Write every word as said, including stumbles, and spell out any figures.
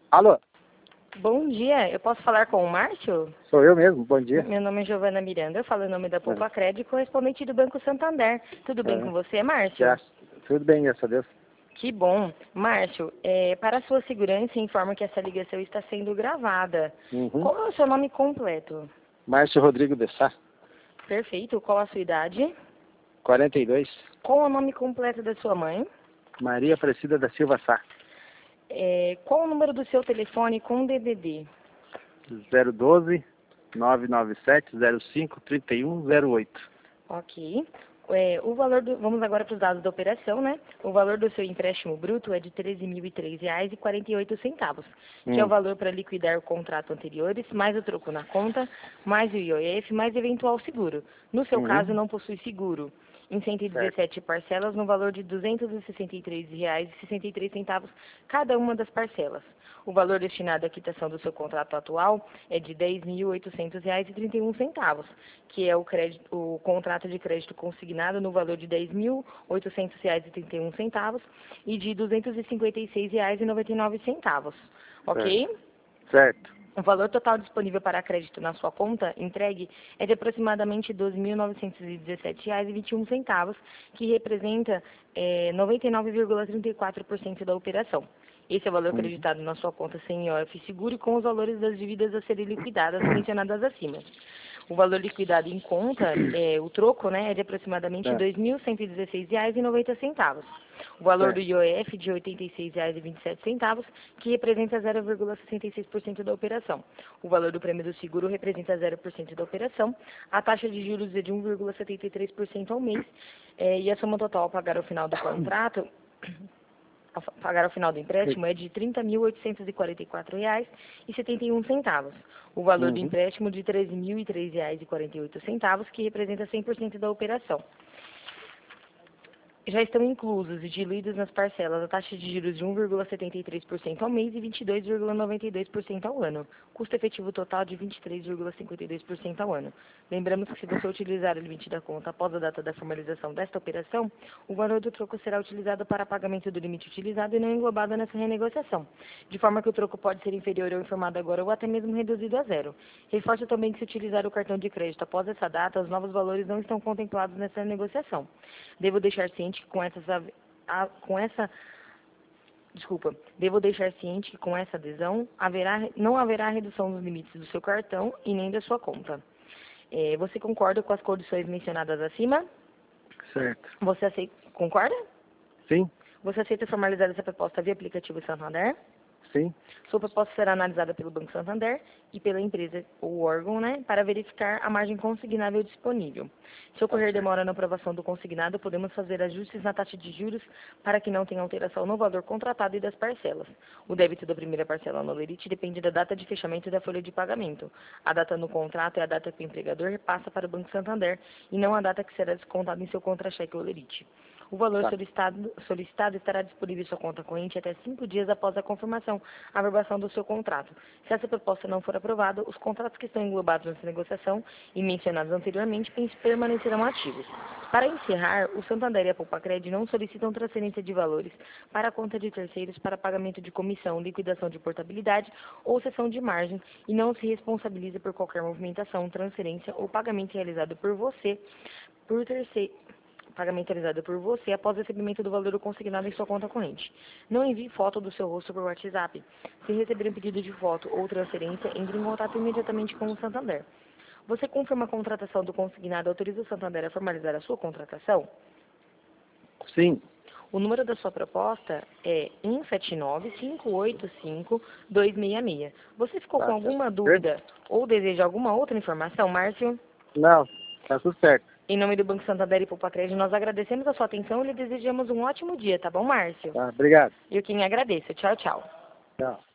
Alô? Bom dia, eu posso falar com o Márcio? Sou eu mesmo, bom dia. Meu nome é Giovana Miranda, eu falo em nome da Poupa Crédito, correspondente do Banco Santander. Tudo bem É. com você, Márcio? Já, tudo bem, graças a Deus. Que bom. Márcio, é, para a sua segurança, informo que essa ligação está sendo gravada. Uhum. Qual é o seu nome completo? Márcio Rodrigo de Sá, Perfeito. Qual a sua idade? quarenta e dois. Qual é o nome completo da sua mãe? Maria Aparecida da Silva Sá, É, qual o número do seu telefone com D D D? zero doze, nove nove sete, zero cinco, trinta e um, zero oito. Ok. É, o valor do, vamos agora para os dados da operação, né? O valor do seu empréstimo bruto é de treze mil e três reais e quarenta e oito centavos, que Hum. é o valor para liquidar o contrato anteriores, mais o troco na conta, mais o I O F, mais eventual seguro. No seu Uhum. caso, não possui seguro. Em cento e dezessete parcelas, no valor de duzentos e sessenta e três reais e sessenta e três centavos cada uma das parcelas. O valor destinado à quitação do seu contrato atual é de dez mil e oitocentos reais e trinta e um centavos, que é o, crédito, o contrato de crédito consignado no valor de dez mil e oitocentos reais e trinta e um centavos e de duzentos e cinquenta e seis reais e noventa e nove centavos. Ok? Certo. O valor total disponível para crédito na sua conta entregue é de aproximadamente doze mil novecentos e dezessete reais e vinte e um centavos, que representa é, noventa e nove vírgula trinta e quatro por cento da operação. Esse é o valor Uhum. acreditado na sua conta sem I O F seguro e com os valores das dívidas a serem liquidadas mencionadas acima. O valor liquidado em conta, é, o troco, né, é de aproximadamente É. dois mil cento e dezesseis reais e noventa centavos. O valor do Certo. I O F de oitenta e seis reais e vinte e sete centavos, que representa zero vírgula sessenta e seis por cento da operação. O valor do prêmio do seguro representa zero por cento da operação. A taxa de juros é de um vírgula setenta e três por cento ao mês. É, e a soma total a pagar ao final do contrato, a pagar ao final do empréstimo, é de trinta mil oitocentos e quarenta e quatro reais e setenta e um centavos. O valor do Uhum. empréstimo de treze mil e três reais e quarenta e oito centavos, que representa cem por cento da operação. Já estão inclusos e diluídos nas parcelas a taxa de juros de um vírgula setenta e três por cento ao mês e vinte e dois vírgula noventa e dois por cento ao ano. Custo efetivo total de vinte e três vírgula cinquenta e dois por cento ao ano. Lembramos que se você utilizar o limite da conta após a data da formalização desta operação, o valor do troco será utilizado para pagamento do limite utilizado e não englobado nessa renegociação, de forma que o troco pode ser inferior ao informado agora ou até mesmo reduzido a zero. Reforço também que se utilizar o cartão de crédito após essa data, os novos valores não estão contemplados nessa negociação. Devo deixar ciente que com essas a, com essa desculpa, devo deixar ciente que com essa adesão haverá, não haverá redução dos limites do seu cartão e nem da sua conta. É, você concorda com as condições mencionadas acima? Certo. Você aceita, concorda? Sim, Você aceita formalizar essa proposta via aplicativo Santander? sim. Sua proposta será analisada pelo Banco Santander e pela empresa ou órgão, né, para verificar a margem consignável disponível. Se ocorrer demora na aprovação do consignado, podemos fazer ajustes na taxa de juros para que não tenha alteração no valor contratado e das parcelas. O débito da primeira parcela no Lerite depende da data de fechamento da folha de pagamento. A data no contrato é a data que o empregador repassa para o Banco Santander e não a data que será descontada em seu contra-cheque ou Lerite. O valor Tá. solicitado, solicitado estará disponível em sua conta corrente até cinco dias após a confirmação, a averbação do seu contrato. Se essa proposta não for aprovada, os contratos que estão englobados nessa negociação e mencionados anteriormente permanecerão ativos. Para encerrar, o Santander e a Poupa Crédito não solicitam transferência de valores para a conta de terceiros para pagamento de comissão, liquidação de portabilidade ou cessão de margem e não se responsabiliza por qualquer movimentação, transferência ou pagamento realizado por você por terceiro. Pagamento realizado por você após o recebimento do valor consignado em sua conta corrente. Não envie foto do seu rosto por WhatsApp. Se receber um pedido de foto ou transferência, entre em contato imediatamente com o Santander. Você confirma a contratação do consignado e autoriza o Santander a formalizar a sua contratação? Sim. O número da sua proposta é um sete nove, cinco oito cinco, dois seis seis. Você ficou Tá com certo. alguma dúvida ou deseja alguma outra informação, Márcio? Não, tá tudo certo. Em nome do Banco Santander e Poupa Crédito, nós agradecemos a sua atenção e lhe desejamos um ótimo dia, tá bom, Márcio? Tá, obrigado. Eu quem agradeço. Tchau, tchau. Tchau.